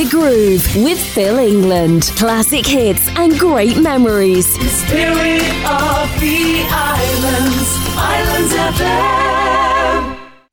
Groove with Phil England. Classic hits and great memories. Spirit of the Islands, Islands FM.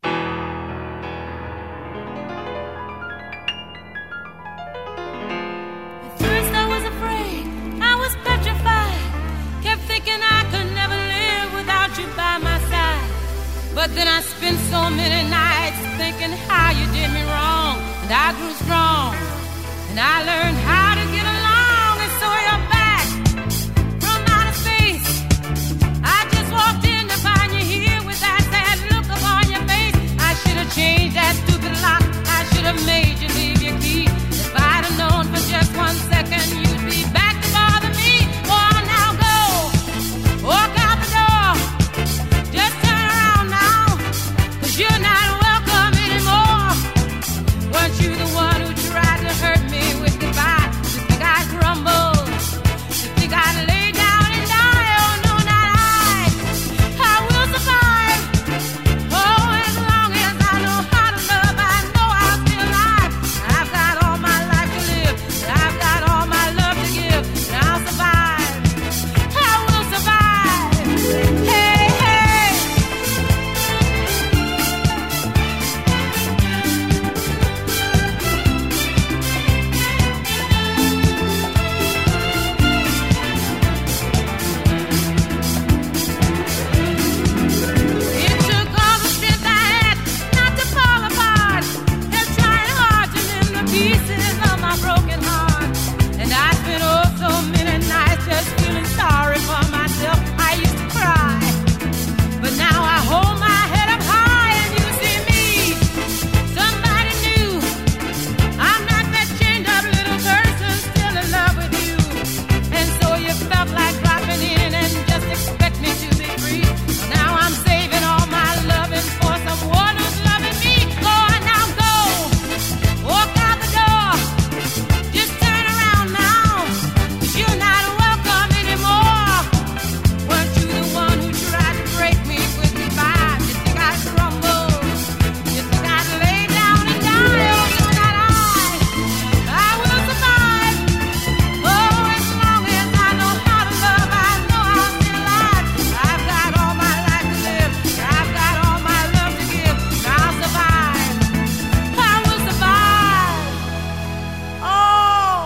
At first I was afraid, I was petrified. Kept thinking I could never live without you by my side. But then I spent so many nights thinking how you did me wrong. And I grew strong, and I learned how to get along. And so you're back from outer space. I just walked in to find you here with that sad look upon your face. I should have changed that stupid lock. I should have made you leave your key. If I'd have known for just 1 second you'd be back to bother me. Oh, now go, walk out the door. Just turn around now, 'cause you're not welcome anymore. Weren't you the one who tried to hurt me with goodbye? You think I'd crumble? You think I'd lay down and die? Oh no, not I will survive. Oh, as long as I know how to love, I know I'll be alive. I've got all my life to live, and I've got all my love to give, and I'll survive. I will survive. Hey, hey. It took all the strength I had not to fall apart, and trying hard to mend the pieces of my broken heart. And I spent oh so many nights just feeling sorry for myself. I used to cry, but now I hold my head up high and you see me, somebody new. I'm not that chained up little person still in love with you. And so you felt like dropping in and just expect me to be free. Well, now I'm saving all my loving for someone who's loving me. Go on now, go, walk out the door. Just turn around now, 'cause you're not welcome anymore. Weren't you the one who tried to break me with goodbye? You think I'd crumble? You think I'd lay down and die? Oh, no, not I will survive. Oh, as long as I know how to love, I know I'll be alive. I've got all my life to live, I've got all my love to give, and I'll survive. I will survive. Oh,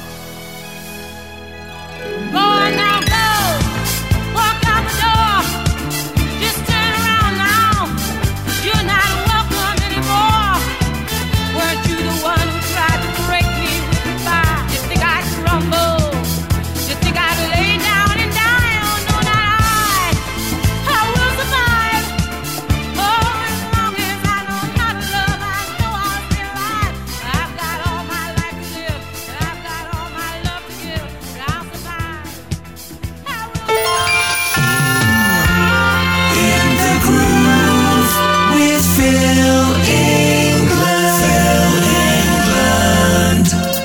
go on now, go, walk out the door. Just turn around now, 'cause you're not welcome anymore. Weren't you the one who tried to break me with goodbye? You think I'd crumble? You think I'd lay down and die? Oh no, not I will survive. Oh, as long as I know how to love, I know I'll be alive. I've got all my life to live, and I've got all my love to give, and I'll survive. I will In the Groove with Phil England. Phil England.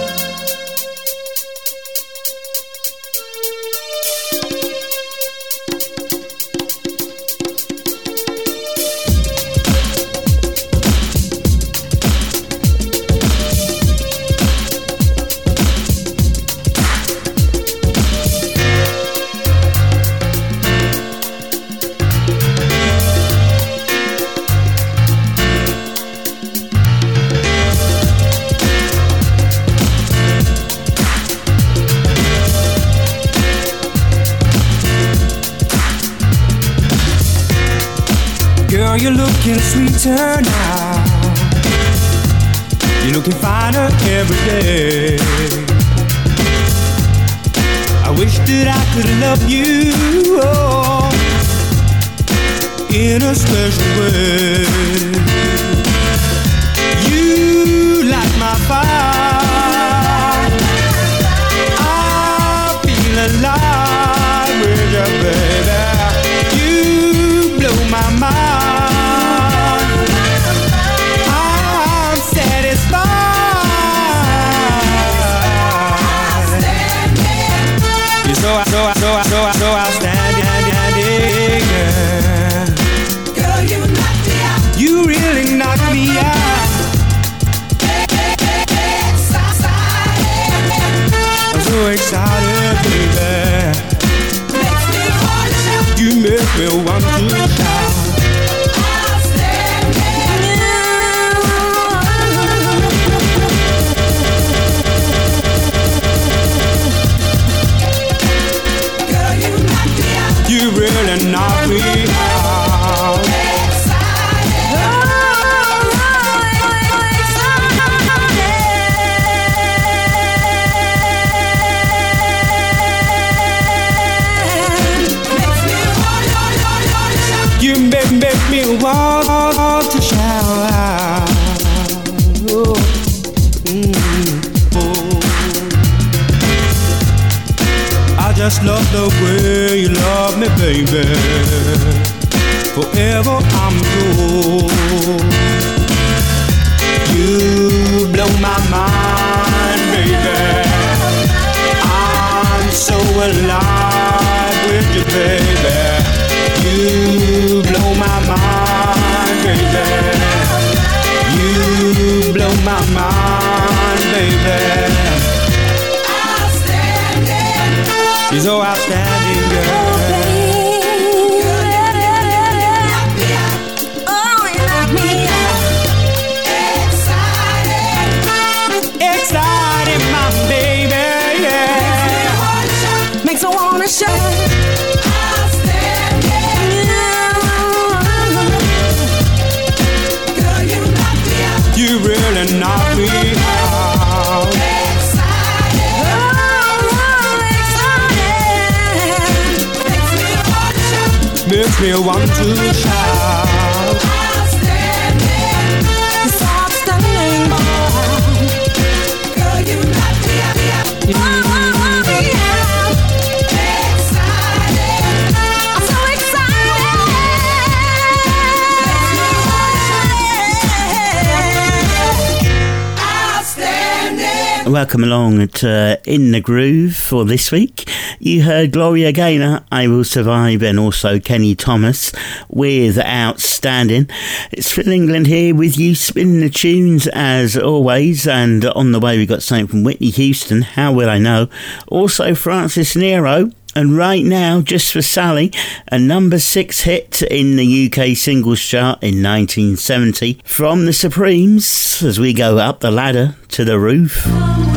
Girl, you're looking sweeter now. You're looking finer every day. I wish that I could love you oh, in a special way. You light my fire. I feel alive with you, baby. You blow my mind. I'm satisfied. You're so outstanding, girl. Girl, you knock me out. You really excited, baby. You make me want to shout. You really knock me out. You make me want to shout. Oh. Oh. I just love the way you love me, baby. Forever I'm yours. You blow my mind, baby. I'm so alive with you, baby. You blow my mind, baby. You blow my mind, baby. You're so outstanding, girl. Excited, my baby, yeah. Makes me wanna shout. You really knock me out. Makes me want to shout. It's outstanding, boy. Girl, you knock me out. Excited. I'm so excited. Outstanding. Welcome along to In the Groove for this week. You heard Gloria Gaynor, I Will Survive, and also Kenny Thomas with Outstanding. It's Phil England here with you, spinning the tunes as always, and on the way we got something from Whitney Houston, How Will I Know, also Francis Nero, and right now, Just for Sally, a number 6 hit in the UK singles chart in 1970 from the Supremes as we go up the ladder to the roof.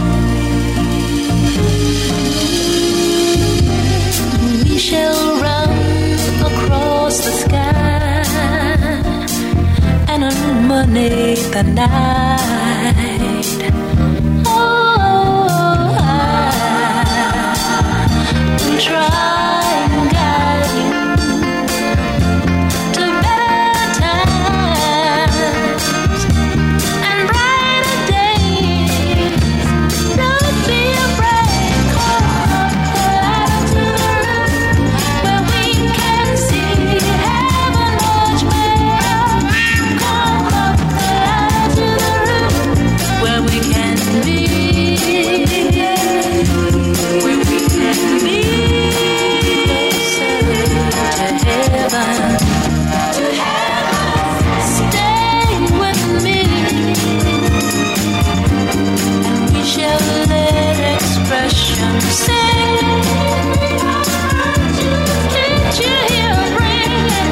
We shall run across the sky and illuminate the night. Oh, I will try and guide you to better times and brighter days. Don't be afraid, come up the ladder to the roof where we can see heaven much better. Come up the ladder to the roof where we can be. Where we can be closer to heaven. To heaven. Stay with me, and we shall let expression sing. Did you hear a ring?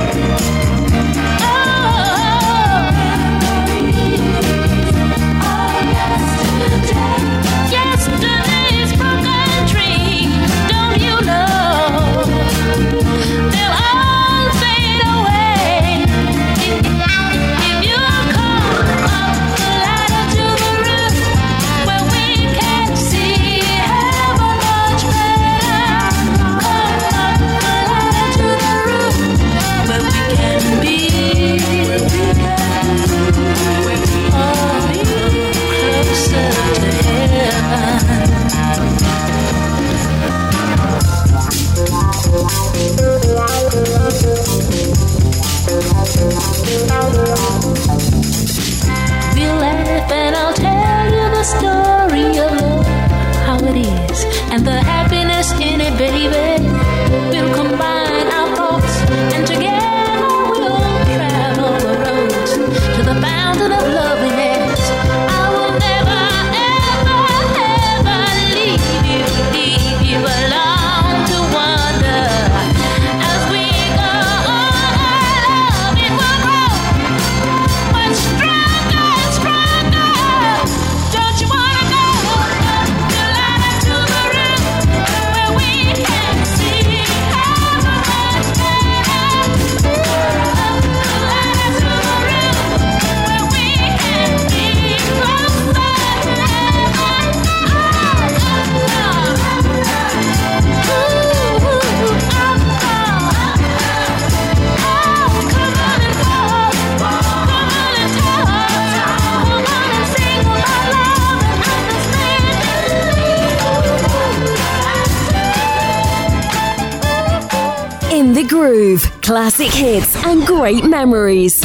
Yesterday's broken dreams, don't you know? They'll all fade away if you come up the ladder to the roof where we can see heaven much better. Come up the ladder to the roof where we can be. Closer to heaven. We'll laugh and I'll tell you the story of love, how it is, and the happiness in it, baby. We'll combine our thoughts and together we'll travel the roads to the fountain of loveliness. I will never, ever, ever leave you. the groove, classic hits and great memories.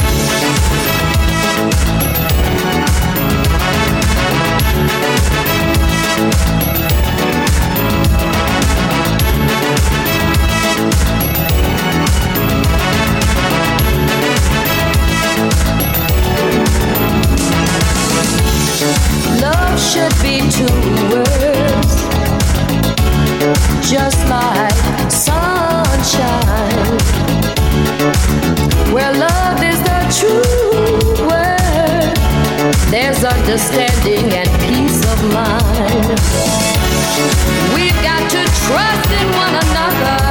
Love should be two words, just like sunshine. Where love is the true word, there's understanding and peace of mind. We've got to trust in one another.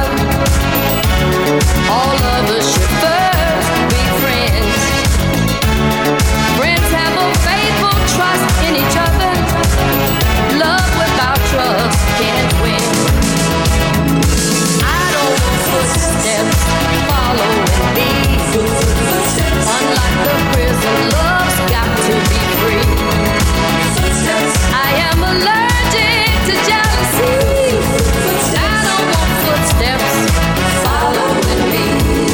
All of us should first be friends. Friends have a faithful trust in each other. Love without trust can't win. I don't want footsteps following me. Unlike the prison, love's got to be free. I am allergic to jealousy. I don't want footsteps following me.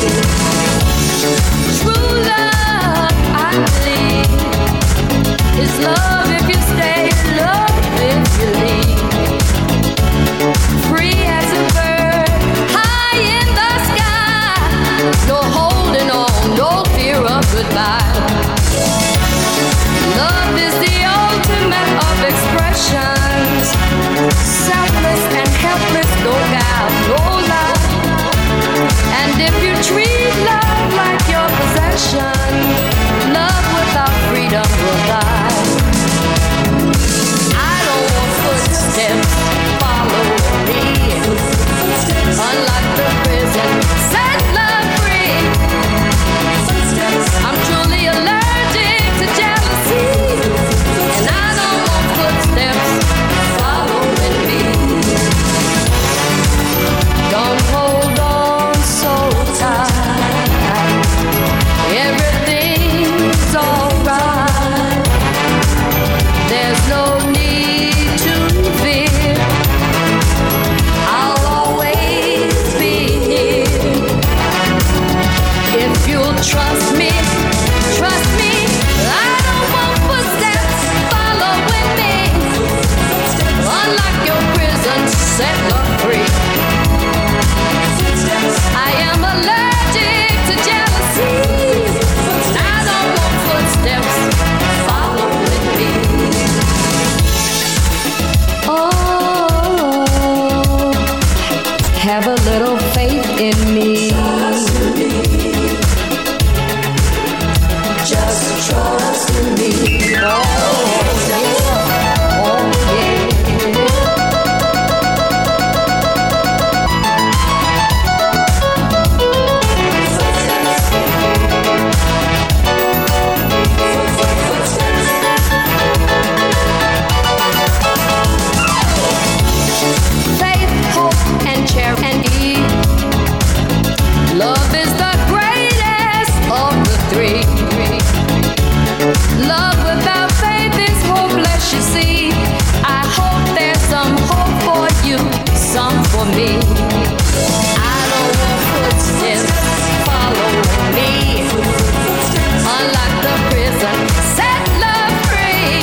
True love, I believe, is love if you stay, love if you leave. Free as a bird, high in the sky. No holding on, no fear of goodbye. Love is the ultimate of expressions. Selfless and helpless, no doubt, no lie. And if you treat love like your possession, love without freedom will die. I don't want footsteps following me. Unlike the prison, set love free. I'm truly allergic to jealousy, and I don't want footsteps following me. Don't hold on so tight. Everything's alright. There's no need to fear. I'll always be here. If you'll trust me, trust me. I don't want footsteps following me. Unlike your prison, set love free. I am allergic to jealousy. I don't want footsteps following me. Oh, have a little faith in me. Just trust in me. Oh, yeah. Oh, yeah. Faith, hope, and charity. Love is the greatest of the three. Love without faith is hopeless, you see. I hope there's some hope for you, some for me. I don't want footsteps following me. Unlike the prison, set love free.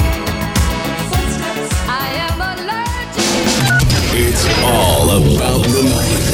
I am allergic. It's all about the music.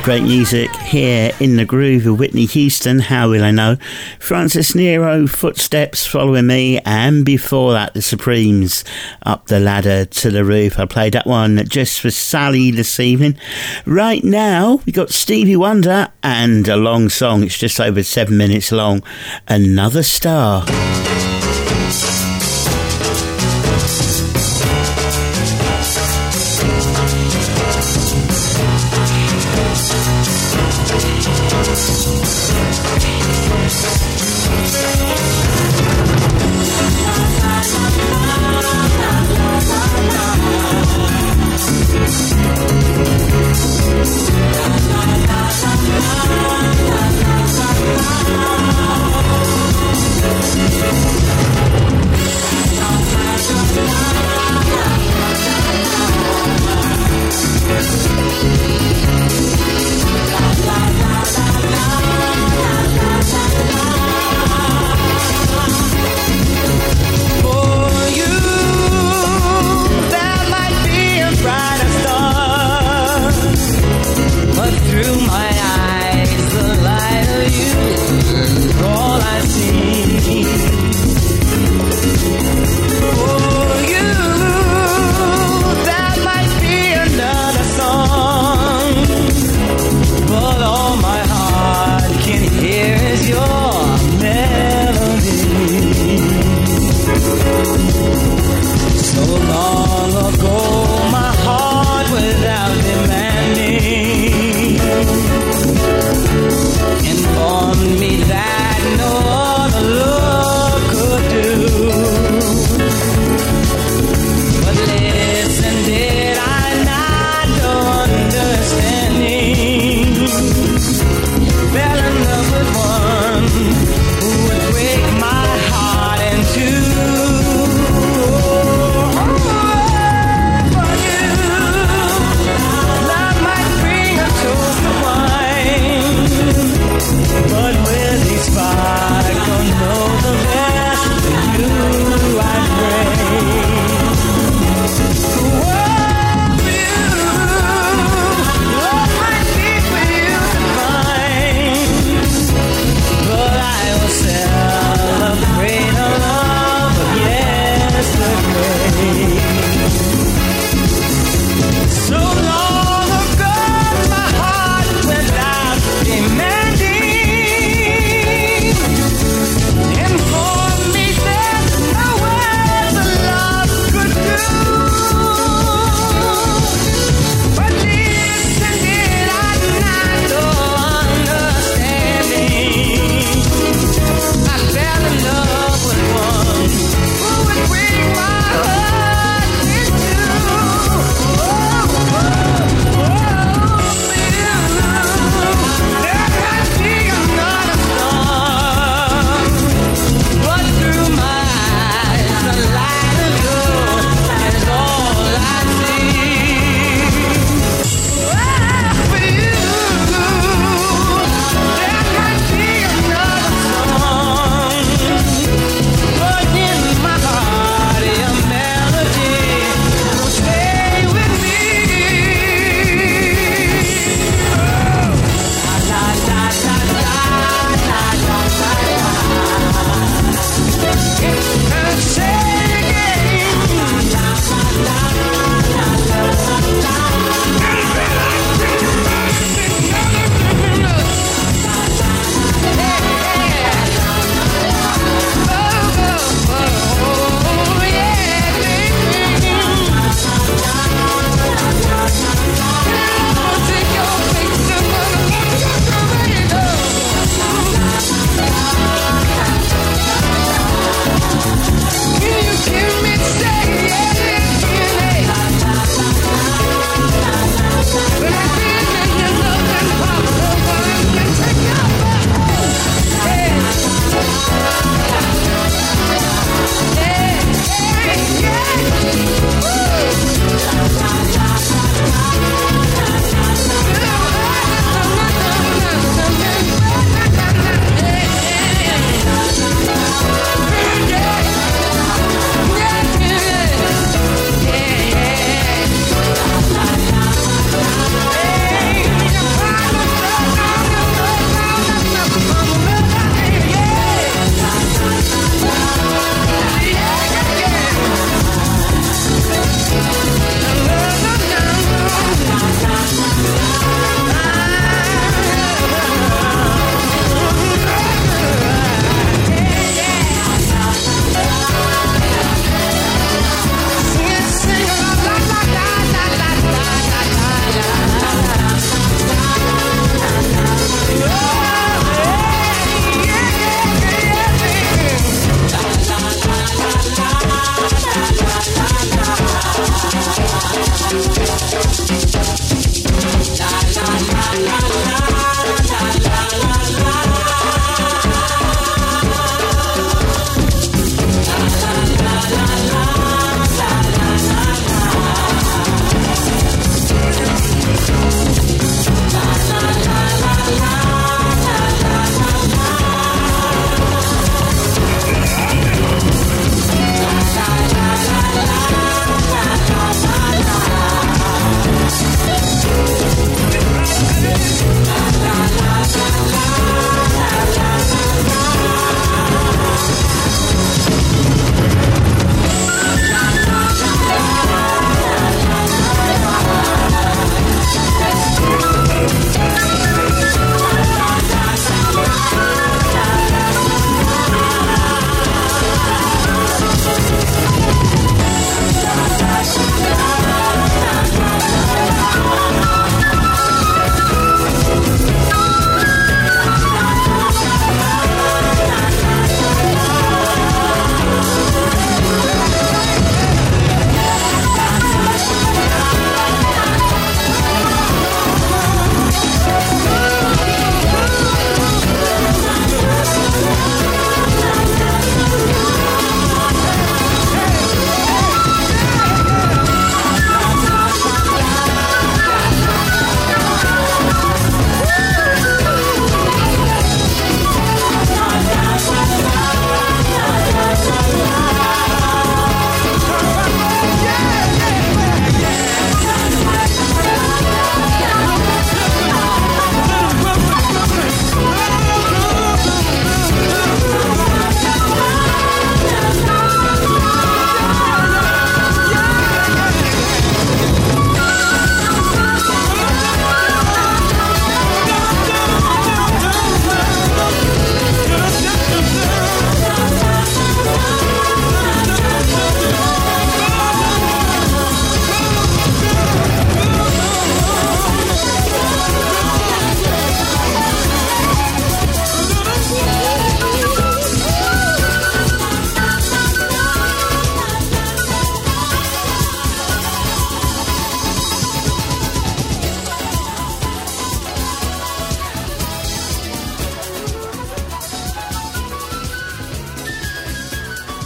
great music here in the groove of Whitney Houston, How Will I Know? Francis Nero, Footsteps, Following Me, and before that the Supremes, Up the Ladder to the Roof. I played that one just for Sally this evening. Right now we got Stevie Wonder and a long song, it's just over 7 minutes long, Another Star.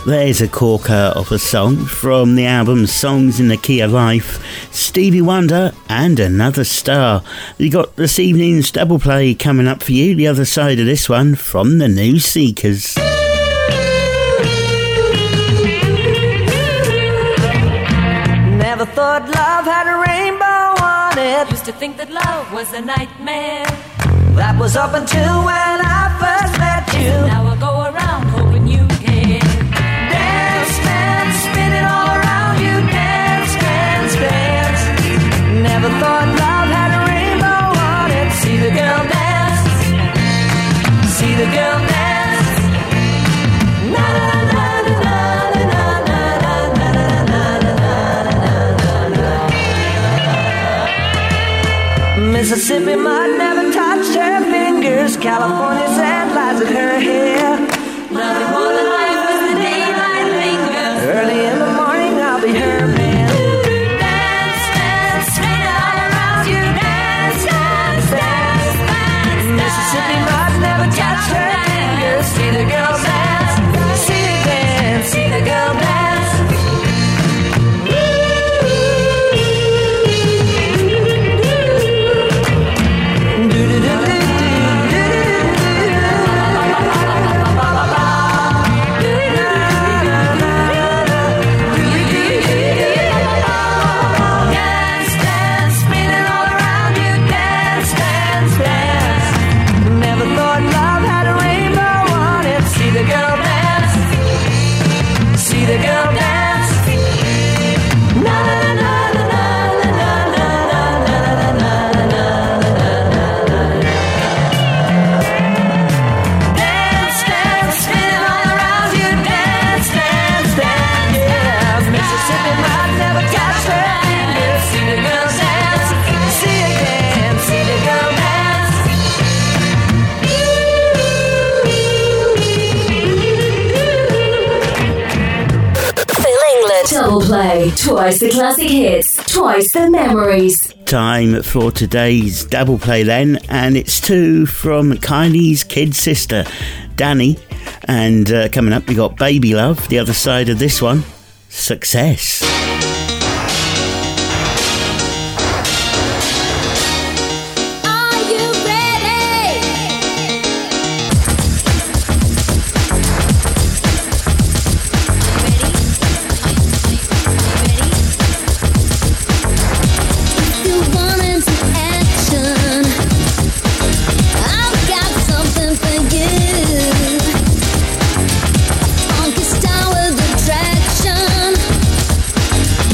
There's a corker of a song from the album Songs in the Key of Life, Stevie Wonder and Another Star. You got this evening's double play coming up for you, the other side of this one from the New Seekers. Never thought love had a rainbow on it. Used to think that love was a nightmare. That was up until when I first met you. Now I go around hoping you care. Dance, dance, spinning all around you. Dance, dance, dance. Never thought love had a rainbow on it. See the girl dance. See the girl dance. Na na na na na na na na na na na. Mississippi mud never touched her fingers. California sand lies in her hair. Nothing more than life as the daylight lingers. Early in the morning I'll be her man. Dance, dance, spin all around you. Dance, dance, dance, dance. Mississippi mud never touched her fingers. See the girl dance. See the dance. See the girl dance. Double play, twice the classic hits, twice the memories. Time for today's double play then, and it's two from Kylie's kid sister, Danny. And coming up we got Baby Love, the other side of this one, Success. Style with attraction.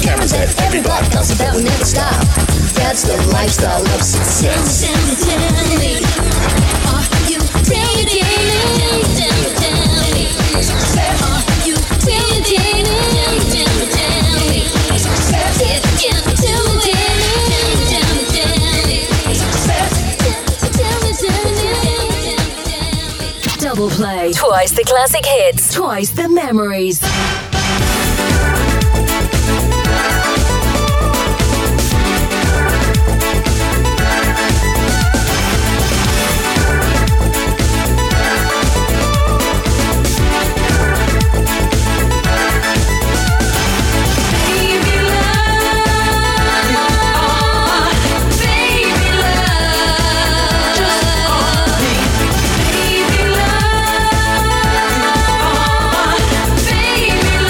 cameras that every block bounce that will never stop. That's the lifestyle of success. Tell me, are you ready? Tell me, are you ready? Double play. Twice the classic hits. Twice the memories. Baby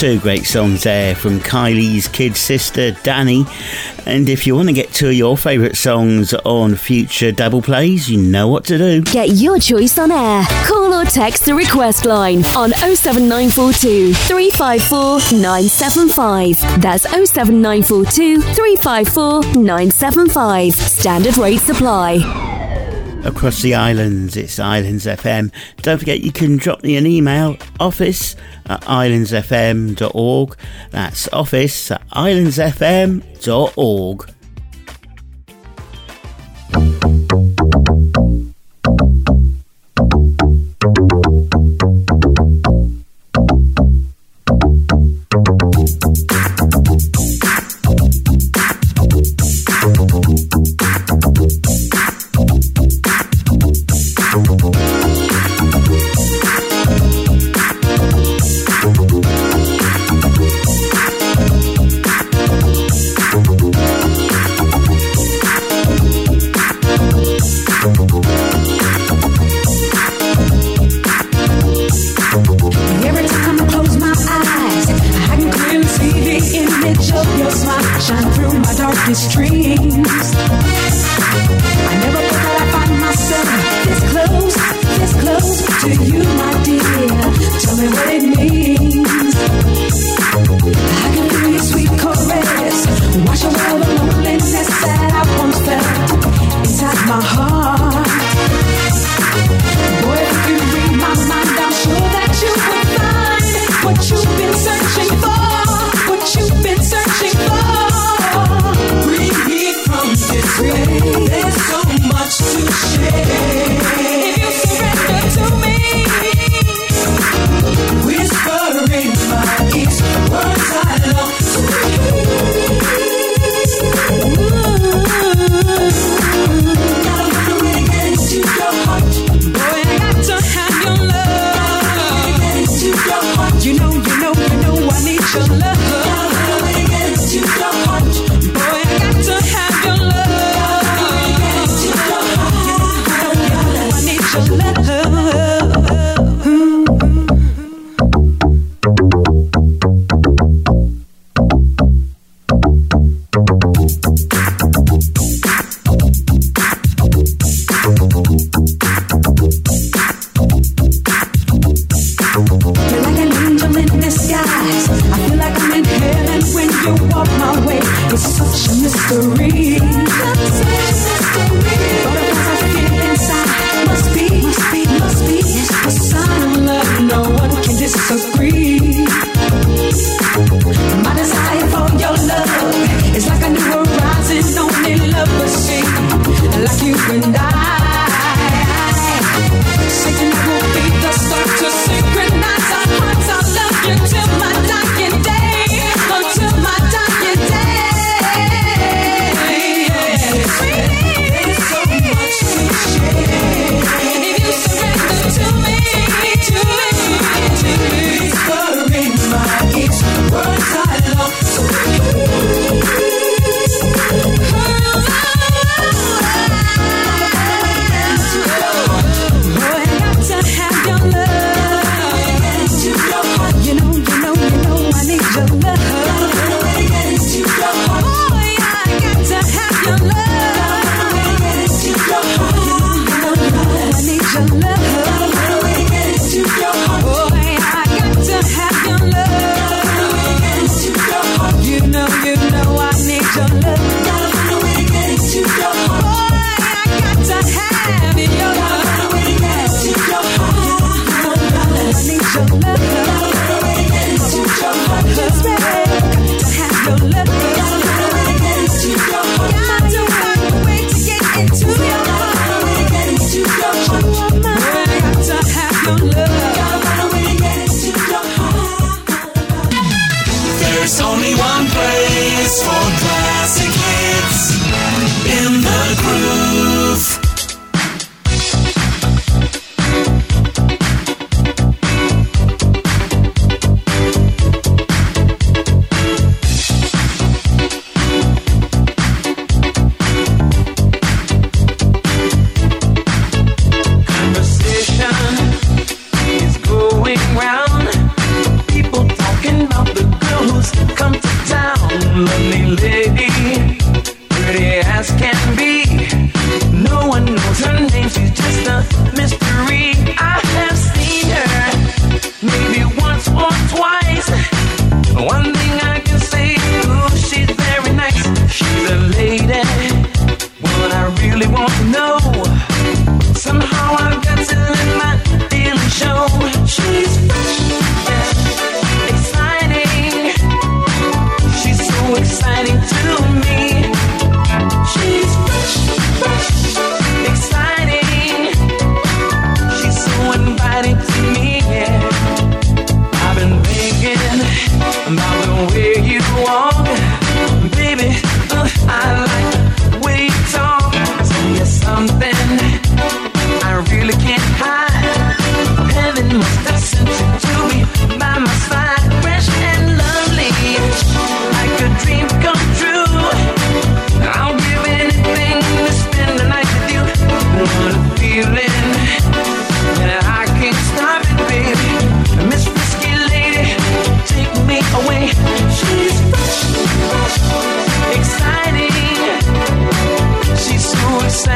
Two great songs there from Kylie's kid sister, Danny. And if you want to get two of your favourite songs on future double plays, you know what to do. Get your choice on air. Call or text the request line on 07942 354 975. That's 07942 354 975. Standard rate supply. Across the islands, it's Islands FM. Don't forget you can drop me an email, office@islandsfm.org. That's office@islandsfm.org.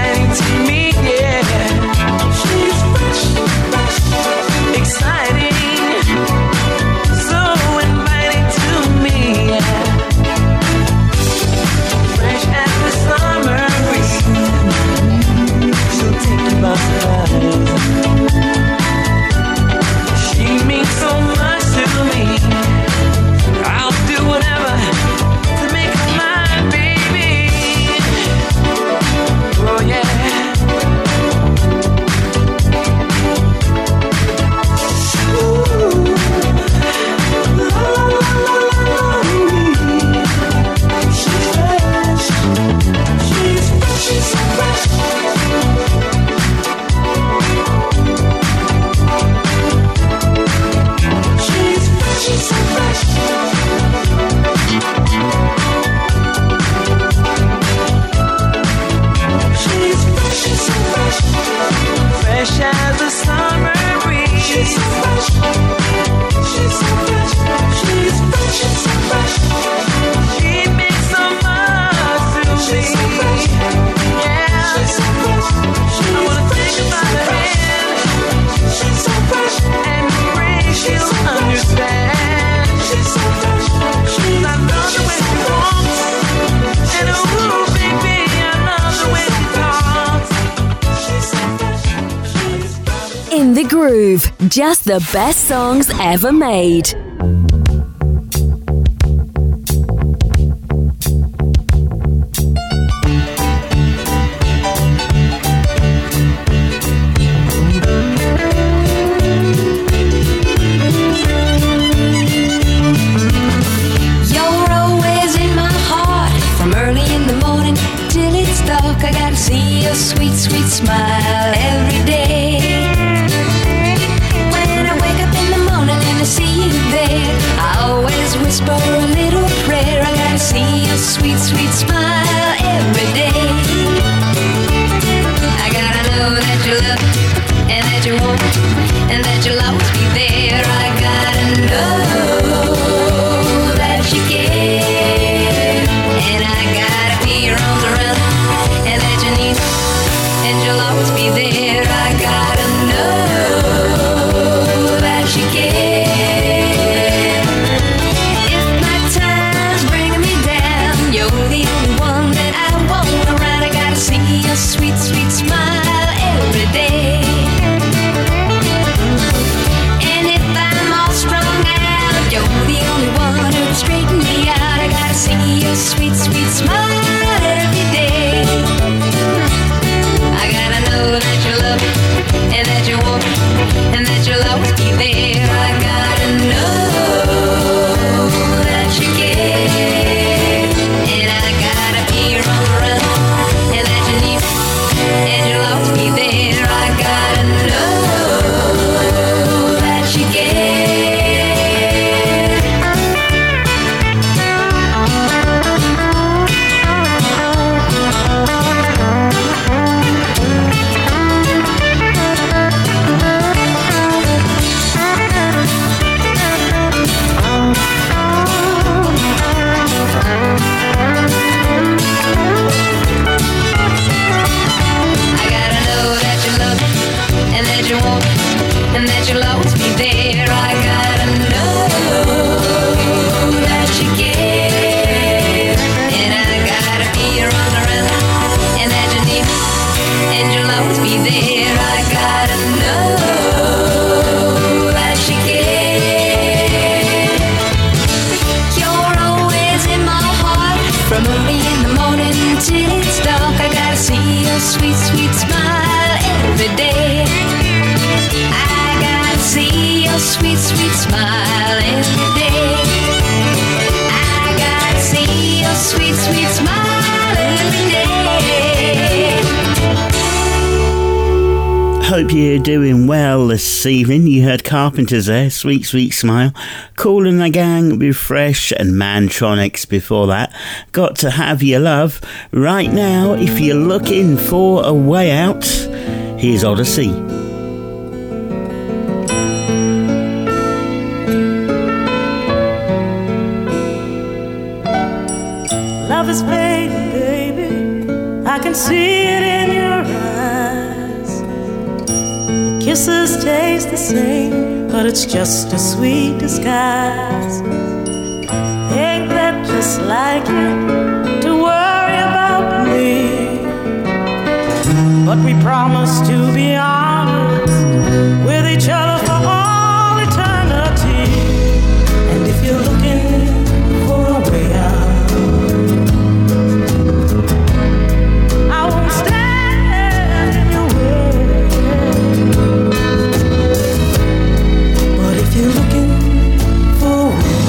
inviting to me, yeah. She's fresh, exciting, so inviting to me, yeah. Fresh as the summer breeze, she'll take you by surprise. She means so much to me. I'll do whatever to make her mine, baby. Oh yeah. Ooh. La, la, la, la, la, la. She's fresh. She's fresh. She's so fresh. She's fresh. She's so fresh. She's fresh, she's so fresh. Fresh as the summer breeze. She's so fresh. She's so fresh. She's fresh, she's so fresh. She means so much to me. She's so fresh. Yeah. She's so fresh. I wanna take her by the hand. She's so fresh. And pray she'll understand. She's so fresh. I love the way she walks. And ooh, baby, I love the way she talks. She's so fresh. She's fresh. In the Groove, just the best songs ever made. You're always in my heart, from early in the morning till it's dark. I gotta see your sweet, sweet smile every day. When I wake up in the morning and I see you there, I always whisper a little prayer. I gotta see your sweet, sweet smile every day. I gotta know that you love and that you want and that you'll always be there. I gotta know that you care, and I gotta be your arms around and that you need, and you'll always be there. I gotta know that you care. If my time's bringing me down, you're the only one that I want around. I gotta see your sweet, sweet smile every day. And if I'm all strung out, you're the only one who'd straighten me out. I gotta see your sweet, sweet smile every day. I gotta know that you love me and that you want me and that you'll always be there. I gotta know that you care, and I gotta be your arms around and that you need me and you'll always be there. I gotta know that you care. I gotta know that you love me and that you want me and that you'll always be there. I gotta know that you care, and I gotta be your arms around and that you need me and you'll always be there. I gotta know that you care. You're always in my heart, from early in the morning till it's dark. I gotta see your sweet, sweet smile every day. I gotta see your sweet, sweet smile every day. I gotta see your sweet, sweet smile every day. Hope you're doing well this evening. You heard Carpenters there, Sweet Sweet Smile. Kool and the Gang with Fresh, and Mantronics before that. Got to Have Your Love. Right now, if you're looking for a way out, here's Odyssey. Love is fading, baby. I can see it in your kisses taste the same, but it's just a sweet disguise. Ain't that just like you to worry about me? But we promised to be honest with each other for all eternity. And if you're looking for a way out, I won't stand in your way. But if you're looking for a way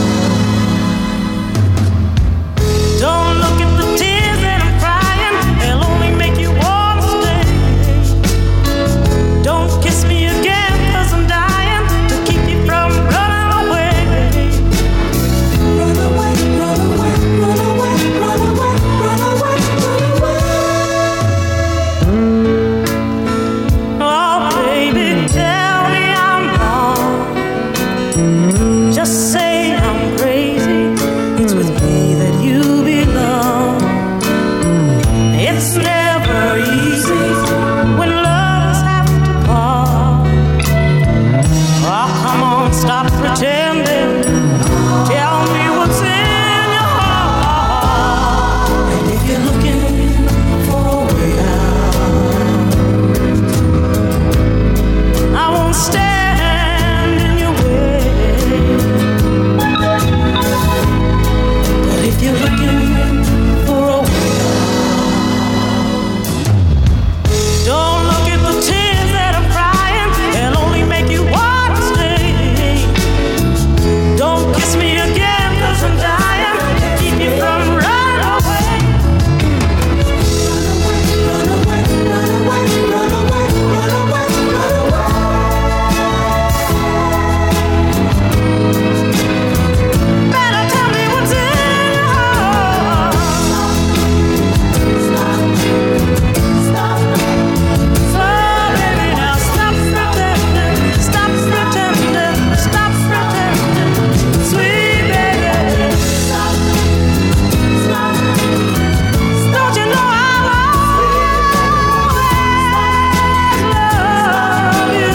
out, don't look at the tears that I'm crying. They'll only make you want to stay. Don't kiss me again, 'cause I'm dying to keep you from running away. Run away, run away, run away, run away, run away, run away. Oh, baby, tell me I'm wrong. Just say I'm crazy. It's with me that you belong. It's never easy when lovers have to part. Oh, come on, stop pretending. Tell me what's in your heart. And if you're looking for a way out, I won't stand in your way. But if you're looking for a way out, don't look at the tears that I'm crying. They'll only make you want to stay. Don't kiss me again, 'cause I'm dying to keep you from running away. Run away, run away, run away, run away, run away, better tell me what's in your heart. Stop. So baby, now stop pretending, stop pretending, stop pretending, sweet baby. Don't you know I'll always love you?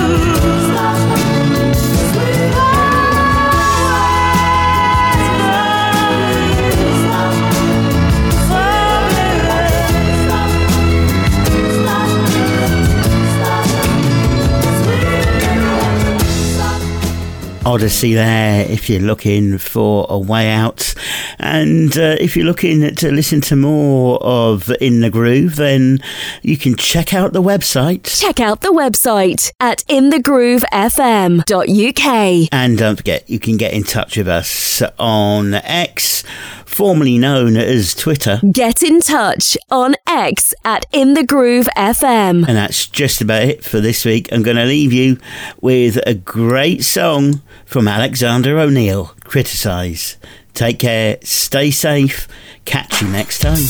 Odyssey there if you're looking for a way out. And if you're looking to listen to more of In the Groove, then you can check out the website. Check out the website at inthegroovefm.uk. And don't forget, you can get in touch with us on X, formerly known as Twitter. Get in touch on X at inthegroovefm. And that's just about it for this week. I'm going to leave you with a great song from Alexander O'Neal, Criticise. Take care, stay safe, catch you next time.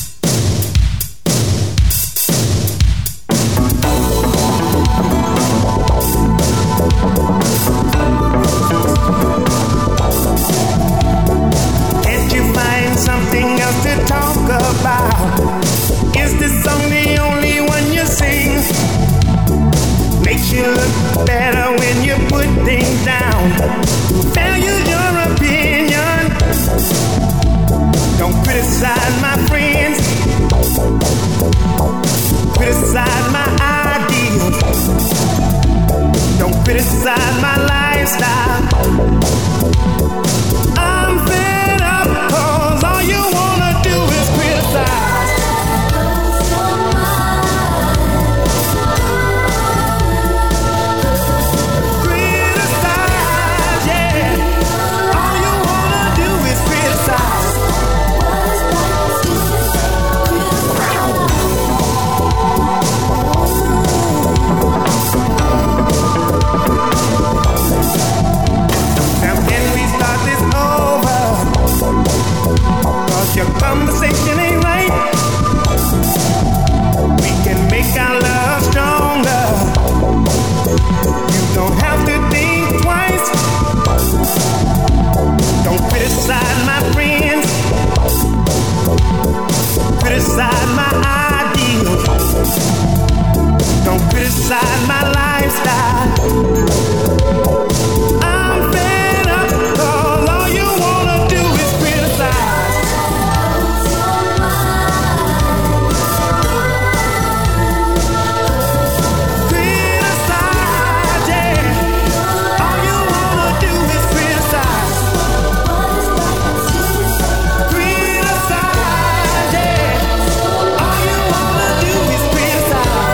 Can't you find something else to talk about? Is this song the only one you sing? Makes you look better when you put things down. Value your opinion. Don't criticize my friends. Criticize my ideals. Don't criticize my lifestyle. I'm fed up 'cause all you wanna do is criticize. Criticize, yeah. All you wanna do is criticize. Now can we start this over? 'Cause your conversation ain't right. We can make our love stronger. You don't have to think twice. Don't criticize my friends. Criticize my ideals. Don't criticize my life. lifestyle. I'm fed up 'cause all you wanna do is criticize. Criticize, yeah. All you wanna do is criticize. Criticize, yeah. All you wanna do is criticize.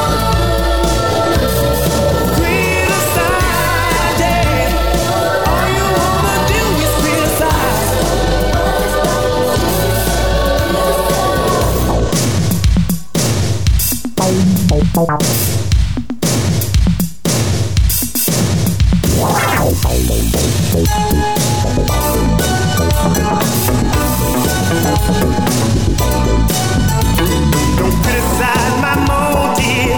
Criticize, yeah. All you wanna do is criticize. Don't criticize my motive.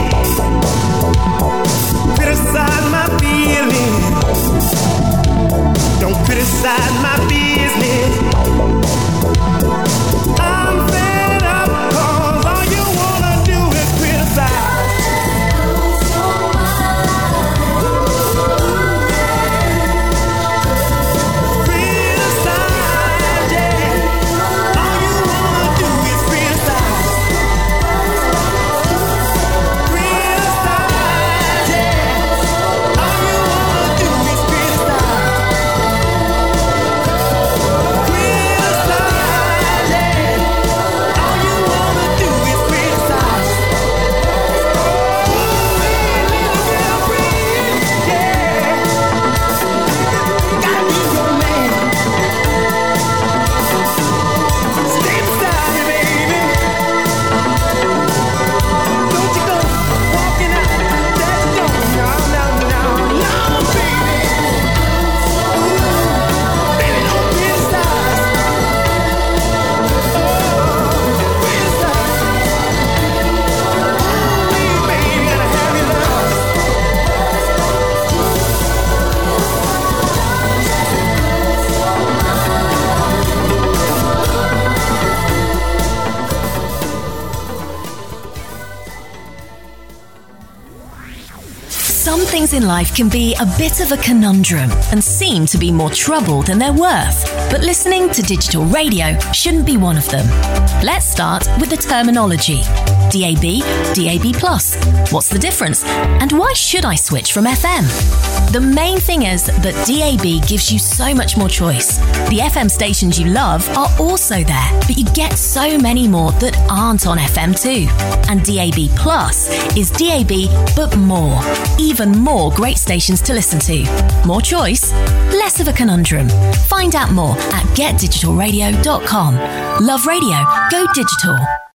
Criticize my feelings. Don't criticize my business. I'm fed up 'cause all you wanna do is criticize. Criticize, yeah. All you wanna do is criticize. Criticize, yeah. All you wanna do is criticize. Criticize, yeah. All you wanna do is criticize. Little girl, please, yeah. Gotta be your man. Stay beside me, baby. Don't you go walking out that door. No, no, no, no, baby. Baby, don't criticize. Criticize. Baby, gotta have your love. Some things in life can be a bit of a conundrum and seem to be more trouble than they're worth. But listening to digital radio shouldn't be one of them. Let's start with the terminology. DAB, DAB+. What's the difference? And why should I switch from FM? The main thing is that DAB gives you so much more choice. The FM stations you love are also there, but you get so many more that aren't on FM too. And DAB Plus is DAB, but more. Even more great stations to listen to. More choice, less of a conundrum. Find out more at getdigitalradio.com. Love radio, go digital.